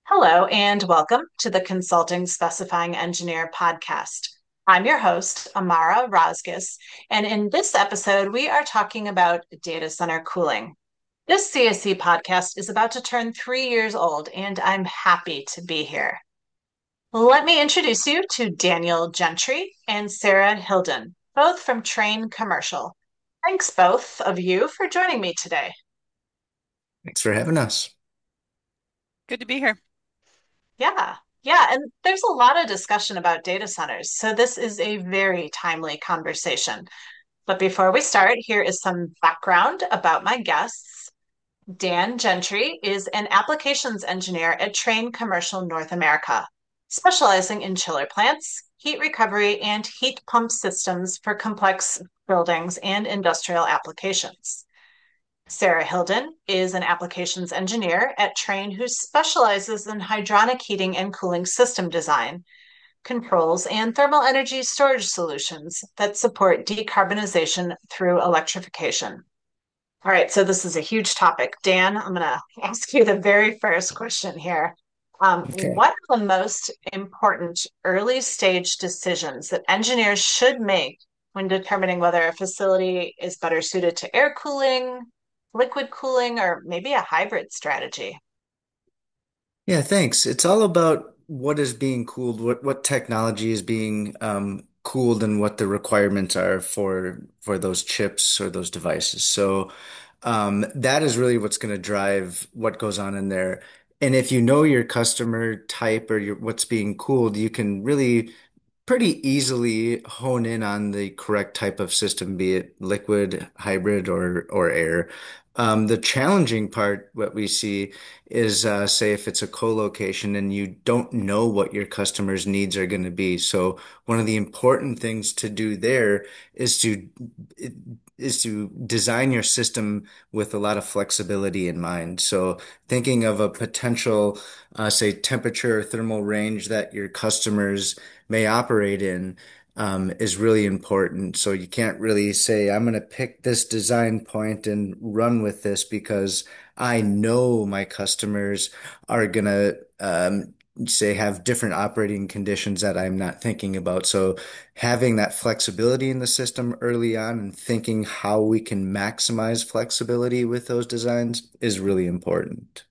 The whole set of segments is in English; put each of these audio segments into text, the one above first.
Hello, and welcome to the Consulting Specifying Engineer podcast. I'm your host, Amara Rozgis, and in this episode, we are talking about data center cooling. This CSC podcast is about to turn 3 years old, and I'm happy to be here. Let me introduce you to Daniel Gentry and Sarah Hilden, both from Train Commercial. Thanks, both of you, for joining me today. Thanks for having us. Good to be here. Yeah, yeah. And there's a lot of discussion about data centers. So this is a very timely conversation. But before we start, here is some background about my guests. Dan Gentry is an applications engineer at Trane Commercial North America, specializing in chiller plants, heat recovery, and heat pump systems for complex buildings and industrial applications. Sarah Hilden is an applications engineer at Trane who specializes in hydronic heating and cooling system design, controls, and thermal energy storage solutions that support decarbonization through electrification. All right, so this is a huge topic. Dan, I'm going to ask you the very first question here. Okay. What are the most important early stage decisions that engineers should make when determining whether a facility is better suited to air cooling, liquid cooling, or maybe a hybrid strategy? Yeah, thanks. It's all about what is being cooled, what technology is being cooled, and what the requirements are for those chips or those devices. So that is really what's going to drive what goes on in there. And if you know your customer type or what's being cooled, you can really pretty easily hone in on the correct type of system, be it liquid, hybrid, or air. The challenging part, what we see is, say, if it's a co-location and you don't know what your customers' needs are going to be. So one of the important things to do there is to design your system with a lot of flexibility in mind. So thinking of a potential, say, temperature or thermal range that your customers may operate in is really important. So you can't really say, I'm going to pick this design point and run with this because I know my customers are going to say have different operating conditions that I'm not thinking about. So having that flexibility in the system early on and thinking how we can maximize flexibility with those designs is really important.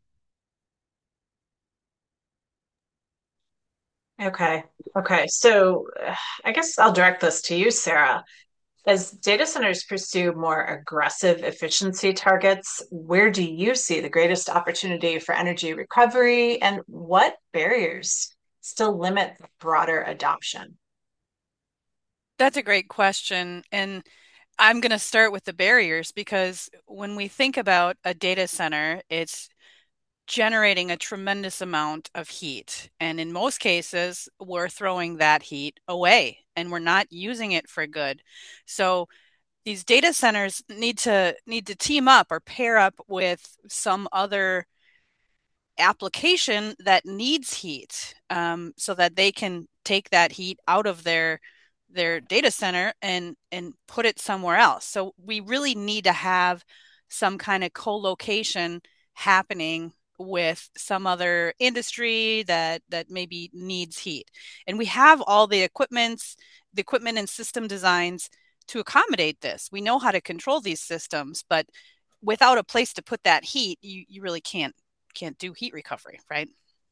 Okay. Okay. So I guess I'll direct this to you, Sarah. As data centers pursue more aggressive efficiency targets, where do you see the greatest opportunity for energy recovery and what barriers still limit broader adoption? That's a great question. And I'm going to start with the barriers because when we think about a data center, it's generating a tremendous amount of heat. And in most cases, we're throwing that heat away and we're not using it for good. So these data centers need to team up or pair up with some other application that needs heat, so that they can take that heat out of their data center and put it somewhere else. So we really need to have some kind of co-location happening with some other industry that maybe needs heat. And we have all the equipment and system designs to accommodate this. We know how to control these systems, but without a place to put that heat, you really can't do heat recovery, right?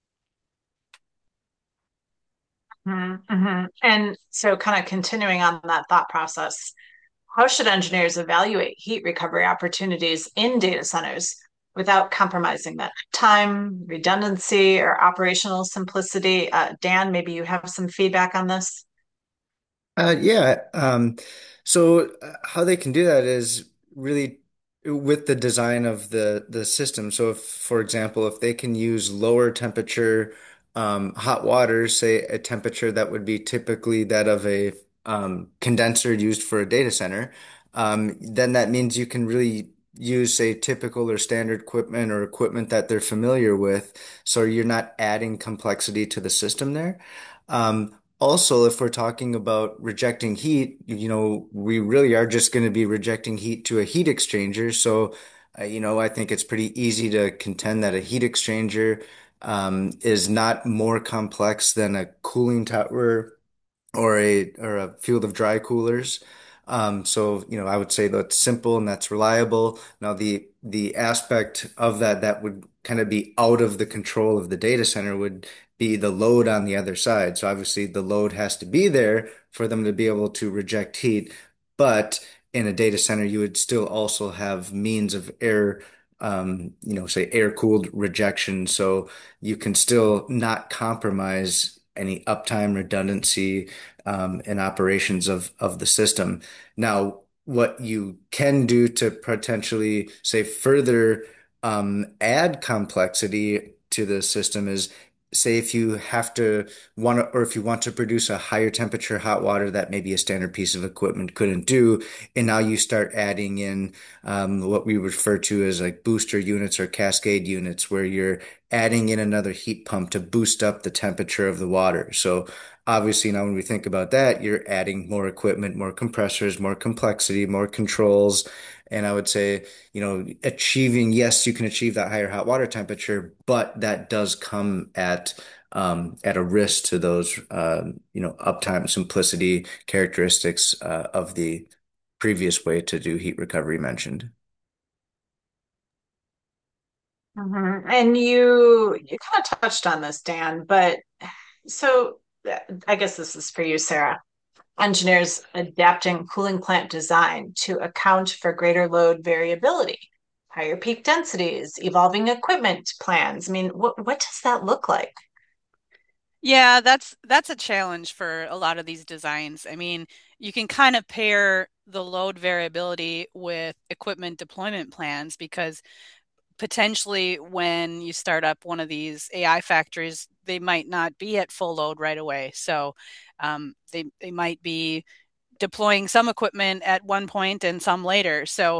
Mm-hmm. And so, kind of continuing on that thought process, how should engineers evaluate heat recovery opportunities in data centers without compromising that time, redundancy, or operational simplicity? Dan, maybe you have some feedback on this. Yeah. So how they can do that is really with the design of the system. So if, for example, if they can use lower temperature hot water, say a temperature that would be typically that of a condenser used for a data center, then that means you can really use, say, typical or standard equipment or equipment that they're familiar with. So you're not adding complexity to the system there. Also, if we're talking about rejecting heat, we really are just going to be rejecting heat to a heat exchanger. So, I think it's pretty easy to contend that a heat exchanger is not more complex than a cooling tower or a field of dry coolers. So, I would say that's simple and that's reliable. Now, the aspect of that would kind of be out of the control of the data center would be the load on the other side. So obviously the load has to be there for them to be able to reject heat. But in a data center, you would still also have means of air, say air-cooled rejection. So you can still not compromise any uptime redundancy and operations of the system. Now, what you can do to potentially say further add complexity to the system is say if you have to want to, or if you want to produce a higher temperature hot water that maybe a standard piece of equipment couldn't do, and now you start adding in what we refer to as like booster units or cascade units, where you're adding in another heat pump to boost up the temperature of the water. So obviously, now when we think about that, you're adding more equipment, more compressors, more complexity, more controls. And I would say, yes, you can achieve that higher hot water temperature, but that does come at a risk to those, uptime, simplicity characteristics of the previous way to do heat recovery mentioned. And you kind of touched on this, Dan, but so I guess this is for you, Sarah. Engineers adapting cooling plant design to account for greater load variability, higher peak densities, evolving equipment plans. I mean, what does that look like? Yeah, that's a challenge for a lot of these designs. I mean, you can kind of pair the load variability with equipment deployment plans because potentially when you start up one of these AI factories, they might not be at full load right away. So they might be deploying some equipment at one point and some later. So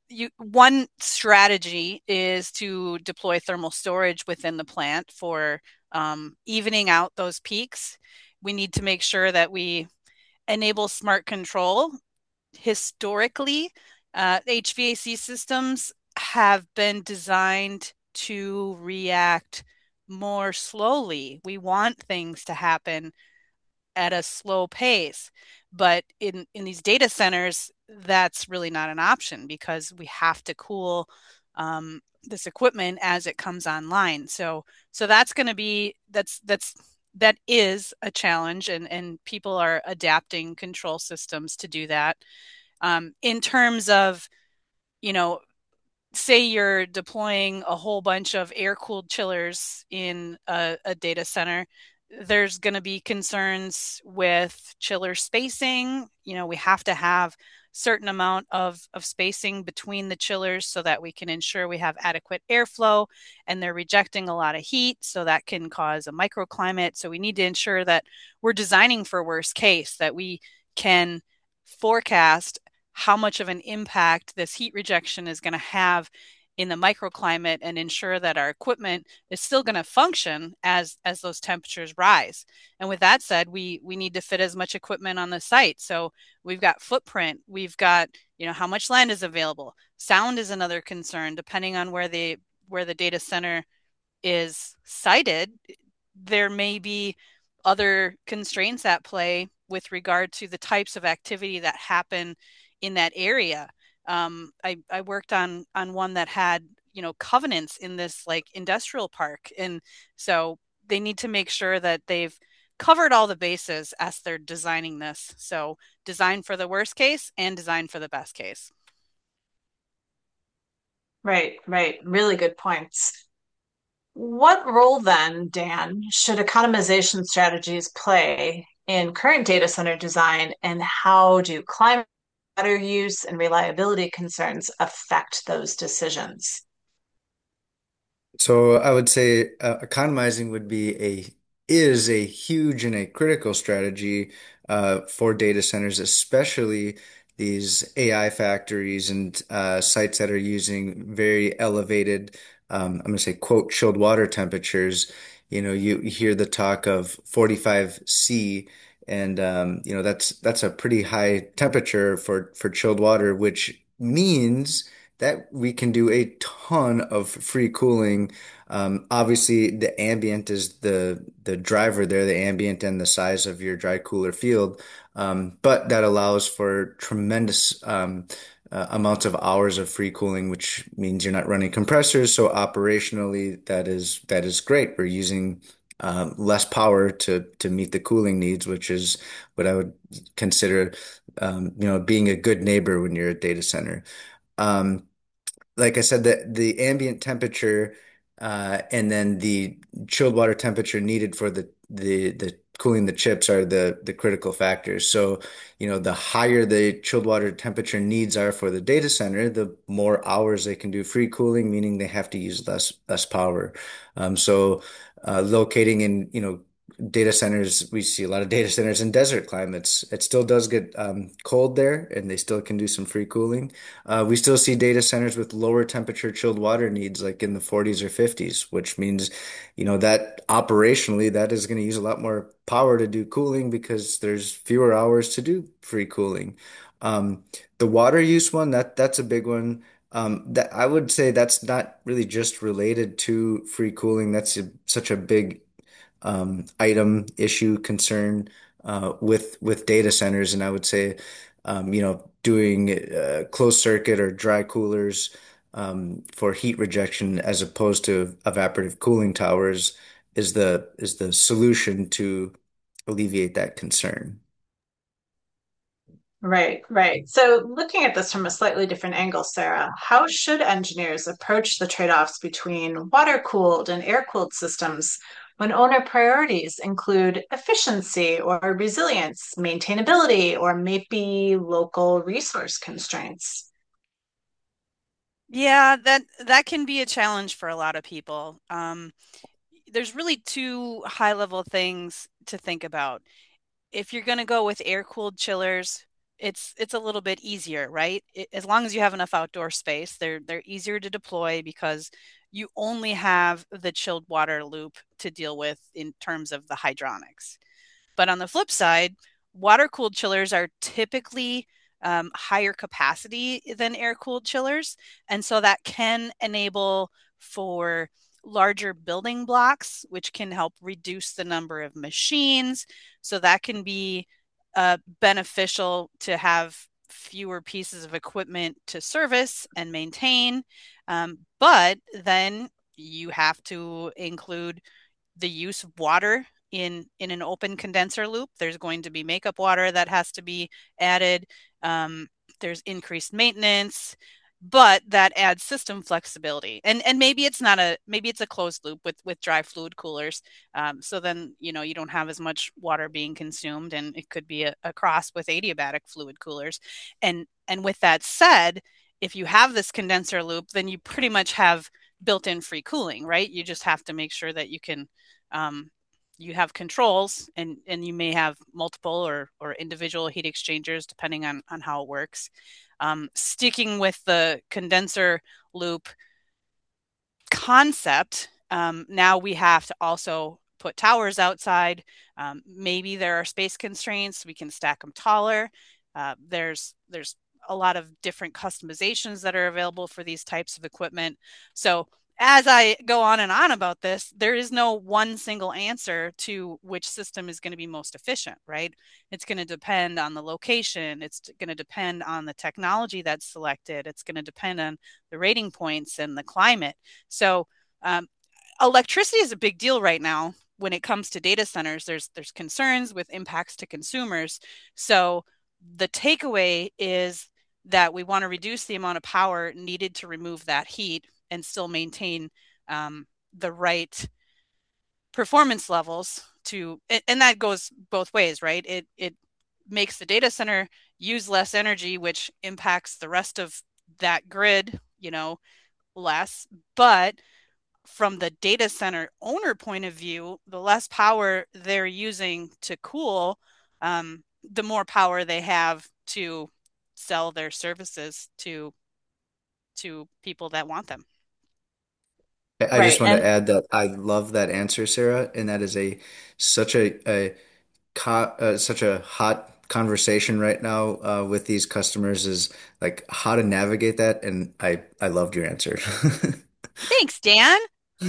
one strategy is to deploy thermal storage within the plant for evening out those peaks. We need to make sure that we enable smart control. Historically, HVAC systems have been designed to react more slowly. We want things to happen at a slow pace. But in these data centers, that's really not an option because we have to cool this equipment as it comes online. So that's going to be that is a challenge, and people are adapting control systems to do that. In terms of, you know, say you're deploying a whole bunch of air cooled chillers in a data center, there's going to be concerns with chiller spacing. We have to have certain amount of spacing between the chillers so that we can ensure we have adequate airflow, and they're rejecting a lot of heat, so that can cause a microclimate. So we need to ensure that we're designing for worst case, that we can forecast how much of an impact this heat rejection is going to have in the microclimate, and ensure that our equipment is still going to function as those temperatures rise. And with that said, we need to fit as much equipment on the site. So we've got footprint, we've got, how much land is available. Sound is another concern. Depending on where the data center is sited, there may be other constraints at play with regard to the types of activity that happen in that area. I worked on one that had, covenants in this like industrial park, and so they need to make sure that they've covered all the bases as they're designing this. So design for the worst case and design for the best case. Right, right. Really good points. What role then, Dan, should economization strategies play in current data center design, and how do climate water use and reliability concerns affect those decisions? So I would say economizing would be is a huge and a critical strategy for data centers, especially these AI factories and sites that are using very elevated, I'm going to say, quote, chilled water temperatures. You hear the talk of 45 C, and that's a pretty high temperature for chilled water, which means that we can do a ton of free cooling. Obviously, the ambient is the driver there, the ambient and the size of your dry cooler field. But that allows for tremendous amounts of hours of free cooling, which means you're not running compressors. So operationally, that is great. We're using less power to meet the cooling needs, which is what I would consider, being a good neighbor when you're a data center. Um, like I said, the ambient temperature and then the chilled water temperature needed for the cooling the chips are the critical factors. So, the higher the chilled water temperature needs are for the data center, the more hours they can do free cooling, meaning they have to use less power. So, locating in, data centers, we see a lot of data centers in desert climates. It still does get cold there, and they still can do some free cooling. We still see data centers with lower temperature chilled water needs, like in the 40s or 50s, which means, that operationally that is going to use a lot more power to do cooling because there's fewer hours to do free cooling. Um, the water use one, that's a big one. That I would say that's not really just related to free cooling. That's such a big item, issue, concern with data centers, and I would say, doing closed circuit or dry coolers for heat rejection as opposed to evaporative cooling towers is the solution to alleviate that concern. Right, right. So, looking at this from a slightly different angle, Sarah, how should engineers approach the trade-offs between water-cooled and air-cooled systems when owner priorities include efficiency or resilience, maintainability, or maybe local resource constraints? Yeah, that can be a challenge for a lot of people. There's really two high level things to think about. If you're going to go with air cooled chillers, it's a little bit easier, right? As long as you have enough outdoor space, they're easier to deploy because you only have the chilled water loop to deal with in terms of the hydronics. But on the flip side, water cooled chillers are typically higher capacity than air cooled chillers. And so that can enable for larger building blocks, which can help reduce the number of machines. So that can be beneficial to have fewer pieces of equipment to service and maintain. But then you have to include the use of water in an open condenser loop. There's going to be makeup water that has to be added. Um, there's increased maintenance, but that adds system flexibility. And maybe it's not a maybe it's a closed loop with dry fluid coolers. So then you don't have as much water being consumed, and it could be a cross with adiabatic fluid coolers. And with that said, if you have this condenser loop, then you pretty much have built-in free cooling, right? You just have to make sure that um, you have controls, and you may have multiple or individual heat exchangers depending on how it works. Sticking with the condenser loop concept, now we have to also put towers outside. Maybe there are space constraints. We can stack them taller. There's a lot of different customizations that are available for these types of equipment. So as I go on and on about this, there is no one single answer to which system is going to be most efficient, right? It's going to depend on the location. It's going to depend on the technology that's selected. It's going to depend on the rating points and the climate. So, um, electricity is a big deal right now when it comes to data centers. There's concerns with impacts to consumers. So, the takeaway is that we want to reduce the amount of power needed to remove that heat and still maintain the right performance levels to, and that goes both ways, right? It makes the data center use less energy, which impacts the rest of that grid, less. But from the data center owner point of view, the less power they're using to cool, the more power they have to sell their services to people that want them. I just Right. want to And add that I love that answer, Sarah, and that is such a such a hot conversation right now with these customers is like how to navigate that, and I loved your answer. Thanks, Dan.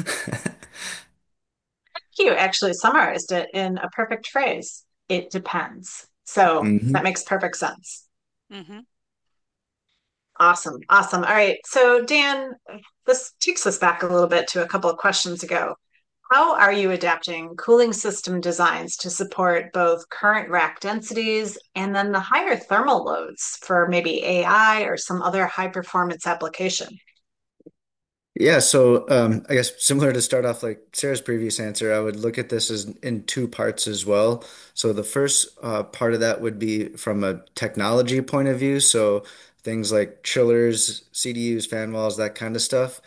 You actually summarized it in a perfect phrase. It depends. So that hmm makes perfect sense. Hmm. Awesome. Awesome. All right. So, Dan, this takes us back a little bit to a couple of questions ago. How are you adapting cooling system designs to support both current rack densities and then the higher thermal loads for maybe AI or some other high performance application? Yeah, so I guess similar to start off like Sarah's previous answer, I would look at this as in two parts as well. So the first part of that would be from a technology point of view. So things like chillers, CDUs, fan walls, that kind of stuff.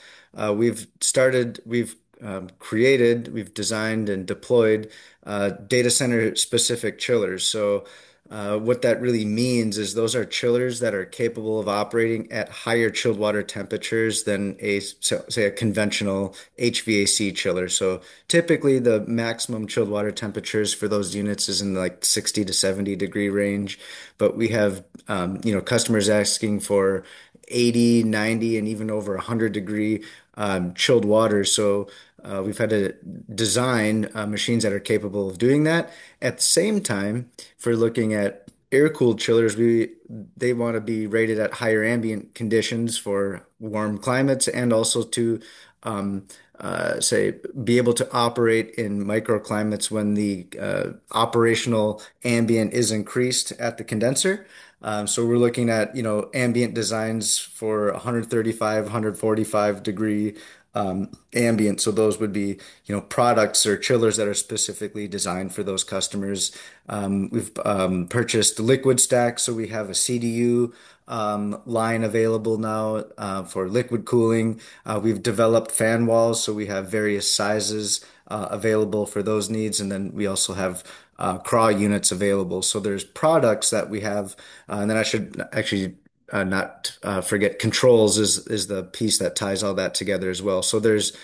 We've designed and deployed data center specific chillers. So what that really means is those are chillers that are capable of operating at higher chilled water temperatures than say a conventional HVAC chiller. So typically the maximum chilled water temperatures for those units is in like 60 to 70 degree range, but we have customers asking for 80, 90, and even over 100 degree chilled water. So we've had to design machines that are capable of doing that. At the same time, for looking at air-cooled chillers, they want to be rated at higher ambient conditions for warm climates and also to um, say be able to operate in microclimates when the operational ambient is increased at the condenser. So we're looking at, ambient designs for 135, 145 degree ambient. So those would be, products or chillers that are specifically designed for those customers. We've purchased liquid stacks, so we have a CDU line available now for liquid cooling. We've developed fan walls, so we have various sizes available for those needs, and then we also have craw units available. So there's products that we have, and then I should actually not forget controls is the piece that ties all that together as well. So there's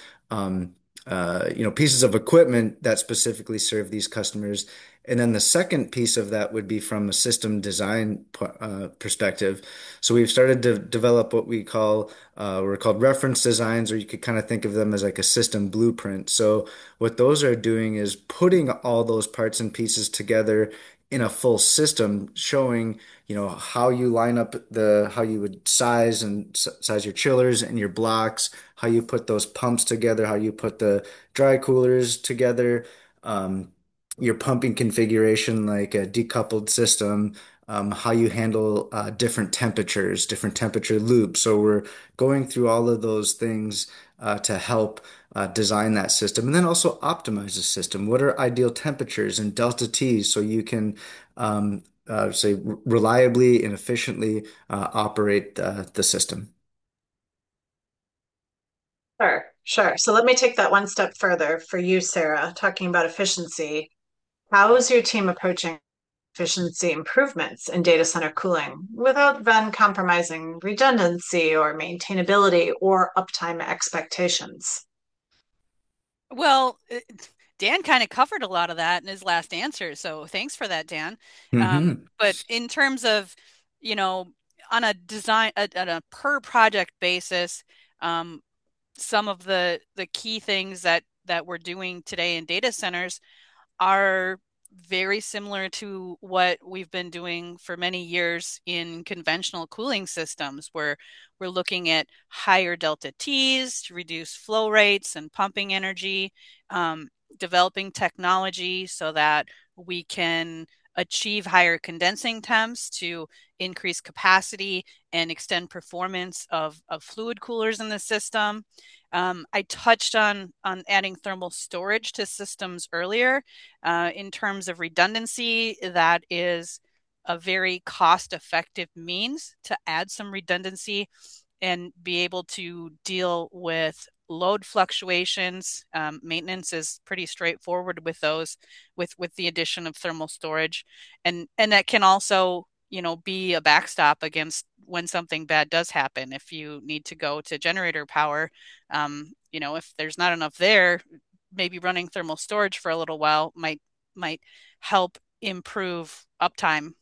pieces of equipment that specifically serve these customers. And then the second piece of that would be from a system design perspective. So we've started to develop what we're called reference designs, or you could kind of think of them as like a system blueprint. So what those are doing is putting all those parts and pieces together in a full system, showing how you line up how you would size your chillers and your blocks, how you put those pumps together, how you put the dry coolers together, um, your pumping configuration like a decoupled system, how you handle different temperature loops. So we're going through all of those things to help design that system and then also optimize the system. What are ideal temperatures and delta T's so you can say reliably and efficiently operate the system. Sure, sure. So let me take that one step further for you, Sarah, talking about efficiency. How is your team approaching efficiency improvements in data center cooling without then compromising redundancy or maintainability or uptime expectations? Well, Dan kind of covered a lot of that in his last answer, so thanks for that, Dan. hmm But in terms of, you know, on a on a per project basis, um, some of the key things that we're doing today in data centers are very similar to what we've been doing for many years in conventional cooling systems, where we're looking at higher delta T's to reduce flow rates and pumping energy, um, developing technology so that we can achieve higher condensing temps to increase capacity and extend performance of fluid coolers in the system. I touched on adding thermal storage to systems earlier. In terms of redundancy, that is a very cost-effective means to add some redundancy and be able to deal with load fluctuations. Maintenance is pretty straightforward with those, with the addition of thermal storage, and that can also, be a backstop against when something bad does happen. If you need to go to generator power, if there's not enough there, maybe running thermal storage for a little while might help improve uptime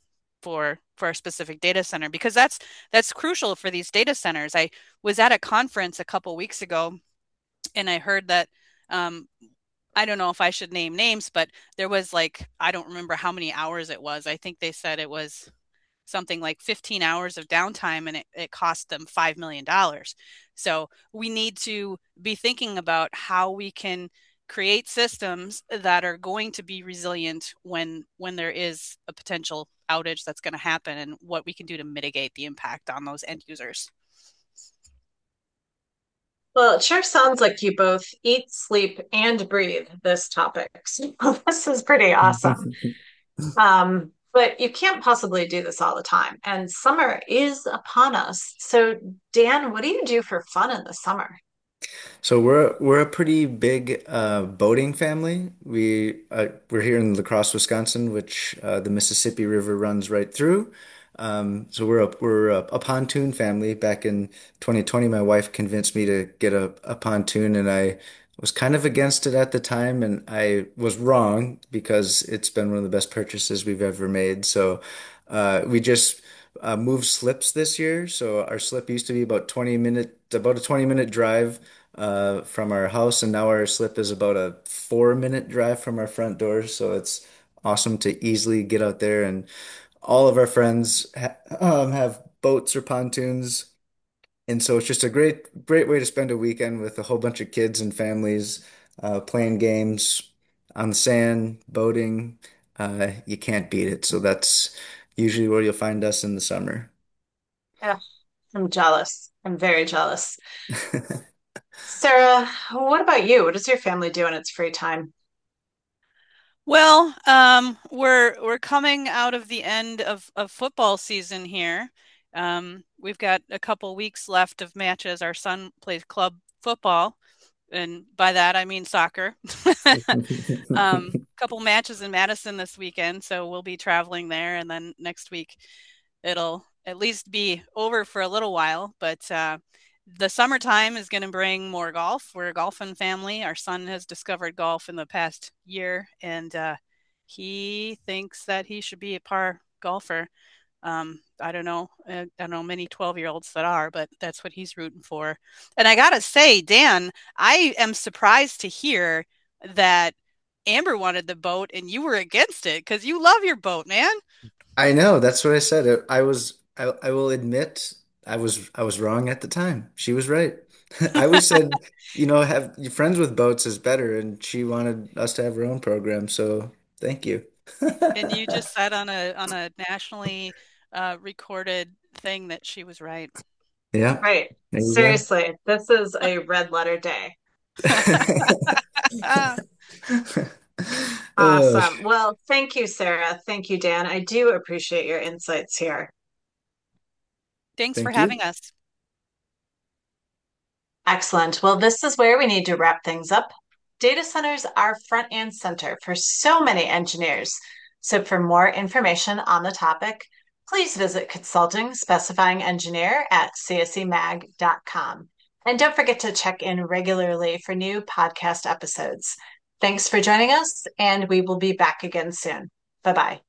for a specific data center because that's crucial for these data centers. I was at a conference a couple weeks ago and I heard that um, I don't know if I should name names, but there was like I don't remember how many hours it was. I think they said it was something like 15 hours of downtime and it cost them $5 million. So we need to be thinking about how we can create systems that are going to be resilient when there is a potential outage that's going to happen and what we can do to mitigate the impact on those end users. Well, it sure sounds like you both eat, sleep, and breathe this topic. So this is pretty awesome. But you can't possibly do this all the time. And summer is upon us. So, Dan, what do you do for fun in the summer? So we're a pretty big boating family. We're here in La Crosse, Wisconsin, which the Mississippi River runs right through. So we're a pontoon family. Back in 2020, my wife convinced me to get a pontoon, and I was kind of against it at the time, and I was wrong because it's been one of the best purchases we've ever made. So we just moved slips this year. So our slip used to be about a 20-minute drive from our house, and now our slip is about a 4-minute drive from our front door. So it's awesome to easily get out there, and all of our friends have boats or pontoons, and so it's just a great way to spend a weekend with a whole bunch of kids and families playing games on the sand, boating. You can't beat it. So that's usually where you'll find us in the summer. Yeah, I'm jealous. I'm very jealous. Sarah, what about you? What does your family do in its free time? Well, we're coming out of the end of football season here. We've got a couple weeks left of matches. Our son plays club football, and by that I mean soccer. Couple matches in Madison this weekend, so we'll be traveling there, and then next week it'll at least be over for a little while. But the summertime is going to bring more golf. We're a golfing family. Our son has discovered golf in the past year, and he thinks that he should be a par golfer. I don't know many 12-year-olds that are, but that's what he's rooting for. And I gotta say, Dan, I am surprised to hear that Amber wanted the boat and you were against it because you love your boat, man. I know, that's what I said. I will admit I was wrong at the time. She was right. I always said, have your friends with boats is better, and she wanted us to have her own program, so thank you. And you just said on a nationally recorded thing that she was right. Yeah, Right. there you Seriously, this is a red letter day. go. Ah, Uh, Awesome. Well, thank you, Sarah. Thank you, Dan. I do appreciate your insights here. thanks for thank having you. us. Excellent. Well, this is where we need to wrap things up. Data centers are front and center for so many engineers. So, for more information on the topic, please visit Consulting Specifying Engineer at csemag.com. And don't forget to check in regularly for new podcast episodes. Thanks for joining us, and we will be back again soon. Bye bye.